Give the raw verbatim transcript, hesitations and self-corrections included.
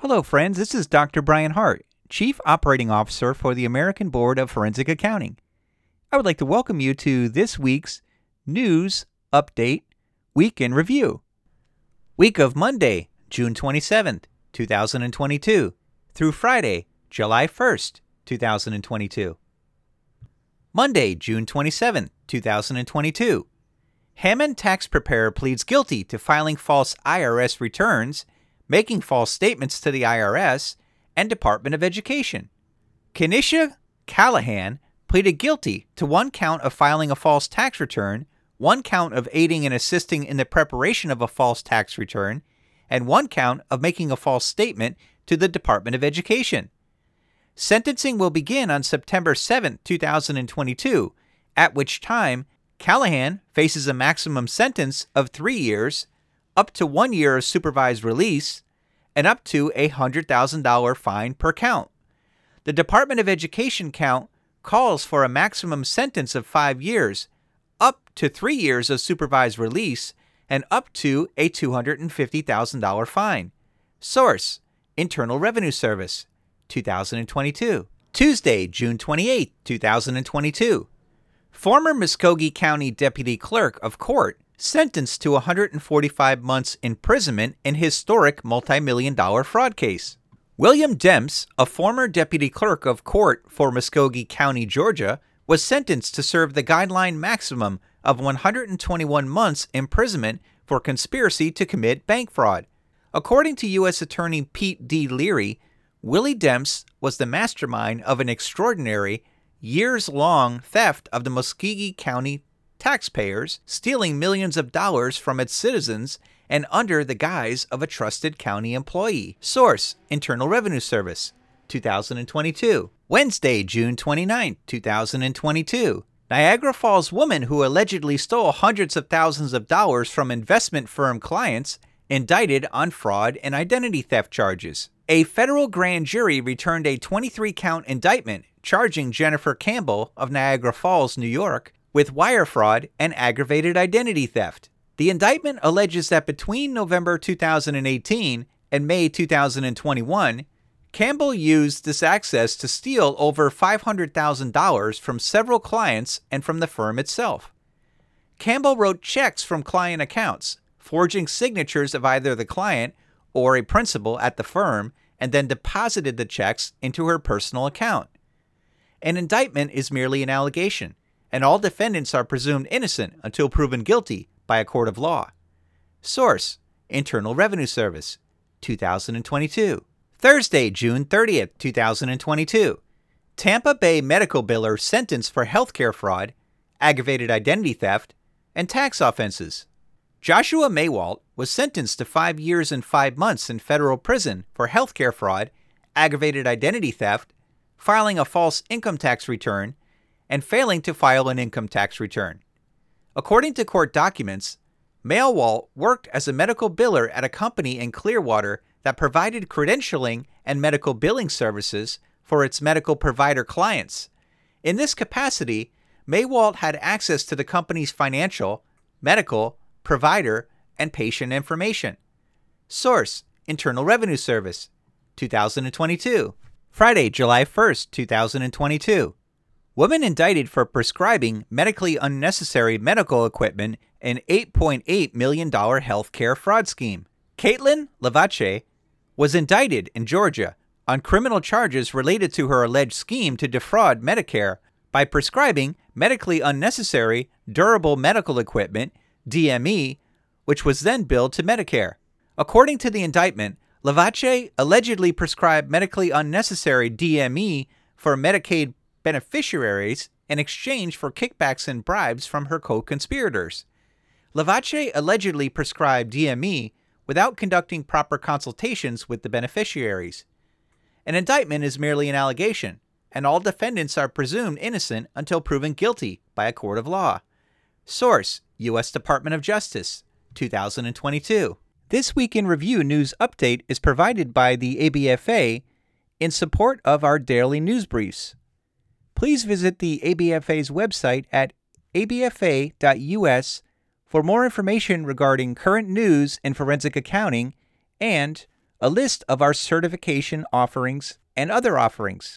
Hello, friends. This is Doctor Brian Hart, Chief Operating Officer for the American Board of Forensic Accounting. I would like to welcome you to this week's News Update Week in Review. Week of Monday, June twenty-seventh, two thousand twenty-two, through Friday, July first, two thousand twenty-two. Monday, June twenty-seventh, two thousand twenty-two. Hammond tax preparer pleads guilty to filing false I R S returns, making false statements to the I R S, and Department of Education. Kenisha Callahan pleaded guilty to one count of filing a false tax return, one count of aiding and assisting in the preparation of a false tax return, and one count of making a false statement to the Department of Education. Sentencing will begin on September seventh, two thousand twenty-two, at which time Callahan faces a maximum sentence of three years, up to one year of supervised release, and up to a one hundred thousand dollars fine per count. The Department of Education count calls for a maximum sentence of five years, up to three years of supervised release, and up to a two hundred fifty thousand dollars fine. Source: Internal Revenue Service, two thousand twenty-two. Tuesday, June twenty-eighth, two thousand twenty-two. Former Muskogee County Deputy Clerk of Court sentenced to one hundred forty-five months imprisonment in historic multi-million dollar fraud case. William Demps, a former Deputy Clerk of Court for Muskogee County, Georgia, was sentenced to serve the guideline maximum of one hundred twenty-one months imprisonment for conspiracy to commit bank fraud. According to U S Attorney Pete D. Leary, Willie Demps was the mastermind of an extraordinary, years-long theft of the Muskogee County taxpayers, stealing millions of dollars from its citizens and under the guise of a trusted county employee. Source: Internal Revenue Service, two thousand twenty-two. Wednesday, June twenty-ninth, two thousand twenty-two. Niagara Falls woman who allegedly stole hundreds of thousands of dollars from investment firm clients indicted on fraud and identity theft charges. A federal grand jury returned a twenty-three count indictment charging Jennifer Campbell of Niagara Falls, New York, with wire fraud and aggravated identity theft. The indictment alleges that between November two thousand eighteen and May two thousand twenty-one, Campbell used this access to steal over five hundred thousand dollars from several clients and from the firm itself. Campbell wrote checks from client accounts, forging signatures of either the client or a principal at the firm, and then deposited the checks into her personal account. An indictment is merely an allegation, and all defendants are presumed innocent until proven guilty by a court of law. Source: Internal Revenue Service, two thousand twenty-two. Thursday, June thirtieth, two thousand twenty-two. Tampa Bay medical biller sentenced for healthcare fraud, aggravated identity theft, and tax offenses. Joshua Maywalt was sentenced to five years and five months in federal prison for healthcare fraud, aggravated identity theft, filing a false income tax return, and failing to file an income tax return. According to court documents, Maywalt worked as a medical biller at a company in Clearwater that provided credentialing and medical billing services for its medical provider clients. In this capacity, Maywalt had access to the company's financial, medical, provider, and patient information. Source: Internal Revenue Service, two thousand twenty-two. Friday, July first, two thousand twenty-two. Woman indicted for prescribing medically unnecessary medical equipment in eight point eight million dollars healthcare fraud scheme. Caitlin Lavache was indicted in Georgia on criminal charges related to her alleged scheme to defraud Medicare by prescribing medically unnecessary durable medical equipment, D M E, which was then billed to Medicare. According to the indictment, Lavache allegedly prescribed medically unnecessary D M E for Medicaid beneficiaries in exchange for kickbacks and bribes from her co-conspirators. Lavache allegedly prescribed D M E without conducting proper consultations with the beneficiaries. An indictment is merely an allegation, and all defendants are presumed innocent until proven guilty by a court of law. Source: U S Department of Justice, two thousand twenty-two. This Week in Review news update is provided by the A B F A in support of our daily news briefs. Please visit the A B F A's website at a b f a dot u s for more information regarding current news in forensic accounting and a list of our certification offerings and other offerings.